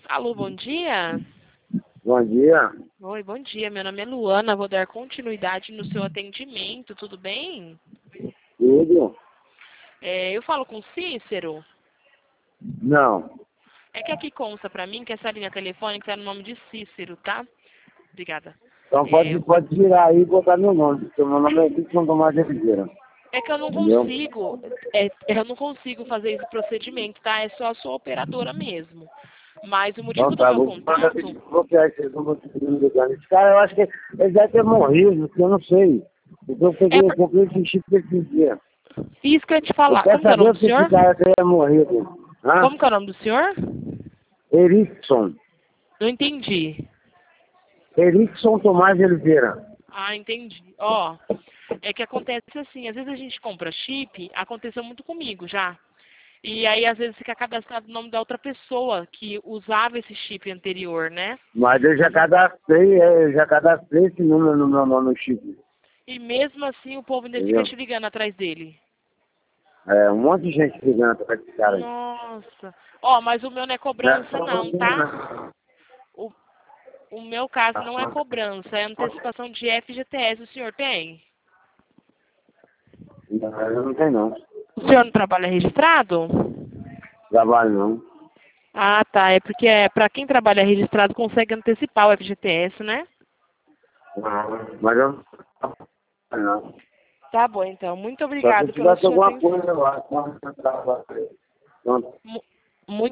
Alô, bom dia. Bom dia. Oi, bom dia. Meu nome é Luana. Vou dar continuidade no seu atendimento. Tudo bem? Tudo? Eu falo com o Cícero. Não. É que aqui consta pra mim que essa linha telefônica é no nome de Cícero, tá? Obrigada. Então pode tirar aí e botar meu nome, porque meu nome é Dixon Tomás de Oliveira. É que eu não Entendeu? consigo. Eu não consigo fazer esse procedimento, tá? É só a sua operadora mesmo. Mas o Então motivo do tá, meu vou mandar contato. bloquear vocês não vão conseguir me ligar. Esse cara, eu acho que ele deve ter morrido, porque eu não sei. Então É eu comprei esse chip esses dias. isso que eu ia te Eu falar. quero Como que é o nome saber do se esse senhor? cara teria morrido. Hã? Como que é o nome do senhor? Erickson. Não entendi. Erickson Tomás de Oliveira. Ah, entendi. Ó, é que acontece assim, às vezes a gente compra chip, aconteceu muito comigo já. E aí, às vezes, fica cadastrado o nome da outra pessoa que usava esse chip anterior, né? Mas eu já cadastrei esse número no meu nome no chip. E mesmo assim, o povo ainda fica Entendeu? te ligando atrás dele. É, um monte de gente ligando pra esse cara aí. Nossa. Ó, mas o meu não é Não é cobrança só não, você, tá? não. O, o meu caso não é cobrança, é antecipação de FGTS. O senhor tem? Não, eu não tenho não. O senhor não trabalha registrado? Trabalho não. Ah, tá. É porque para quem trabalha registrado consegue antecipar o FGTS, né? Mas eu não. Tá bom, então. Muito Só se eu obrigado pela tivesse sua alguma atenção. coisa lá. Pronto. Mu-